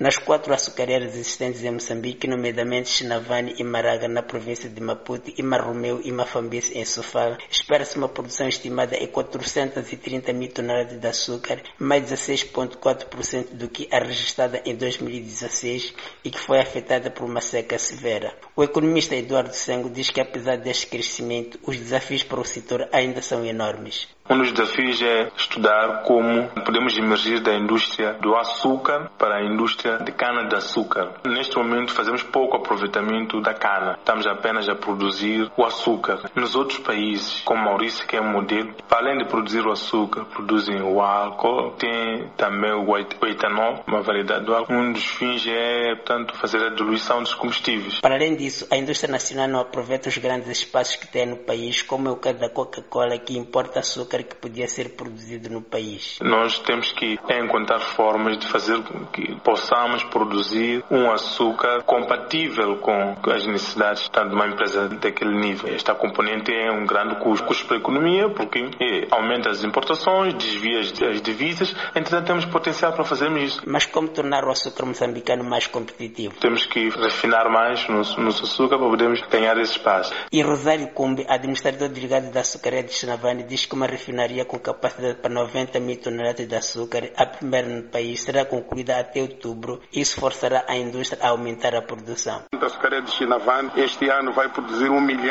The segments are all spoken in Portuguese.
Nas 4 açucareiras existentes em Moçambique, nomeadamente Chinavani e Maraga, na província de Maputo, e Marromeu e Mafambice, em Sofala, espera-se uma produção estimada em 430 mil toneladas de açúcar, mais 16,4% do que a registrada em 2016 e que foi afetada por uma seca severa. O economista Eduardo Sengo diz que, apesar deste crescimento, os desafios para o setor ainda são enormes. Um dos desafios é estudar como podemos emergir da indústria do açúcar para a indústria de cana-de-açúcar. Neste momento fazemos pouco aproveitamento da cana. Estamos apenas a produzir o açúcar. Nos outros países, como Maurício, que é um modelo, além de produzir o açúcar, produzem o álcool, tem também o etanol, uma variedade do álcool. Um dos fins é, portanto, fazer a diluição dos combustíveis. Para além disso, a indústria nacional não aproveita os grandes espaços que tem no país, como é o caso da Coca-Cola, que importa açúcar que podia ser produzido no país. Nós temos que encontrar formas de fazer com que possamos produzir um açúcar compatível com as necessidades de uma empresa daquele nível. Esta componente é um grande custo para a economia, porque aumenta as importações, desvia as divisas, entretanto temos potencial para fazermos isso. Mas como tornar o açúcar moçambicano mais competitivo? Temos que refinar mais no açúcar para podermos ganhar esse espaço. E Rosário Cumbi, administrador delegado da açucareira de Chinavani, diz que uma refinaria com capacidade para 90 mil toneladas de açúcar, a primeira no país, será concluída até outubro. Isso forçará a indústria a aumentar a produção. A açucareira de Chinavani este ano vai produzir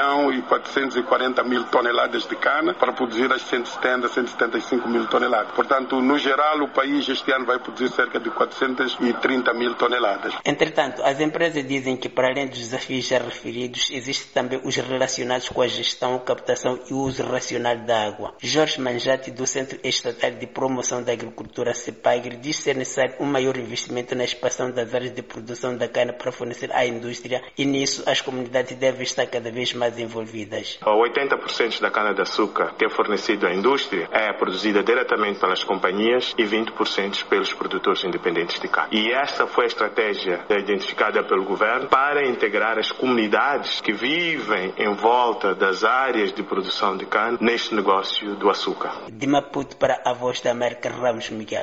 1.440.000 toneladas de cana para produzir as 175 mil toneladas. Portanto, no geral, o país este ano vai produzir cerca de 430 mil toneladas. Entretanto, as empresas dizem que, para além dos desafios já referidos, existem também os relacionados com a gestão, captação e uso racional da água. Jorge Manjati, do Centro Estatal de Promoção da Agricultura, CEPAGRE, diz ser necessário um maior investimento na expansão das áreas de produção da cana para fornecer à indústria, e nisso as comunidades devem estar cada vez mais envolvidas. 80% da cana-de-açúcar que é fornecida à indústria é produzida diretamente pelas companhias e 20% pelos produtores independentes de cana. E esta foi a estratégia identificada pelo governo para integrar as comunidades que vivem em volta das áreas de produção de cana neste negócio do açúcar. De Maputo para a Voz da América, Ramos Miguel.